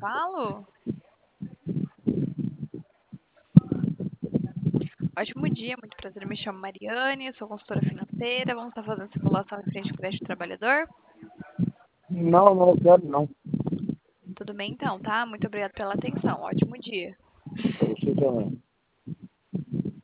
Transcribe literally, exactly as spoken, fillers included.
falo? Ótimo dia, muito prazer. Eu me chamo Mariane, sou consultora financeira. Vamos estar fazendo simulação em frente ao crédito do trabalhador? Não, não quero não. Tudo bem então, tá? Muito obrigada pela atenção. Ótimo dia. Para você também.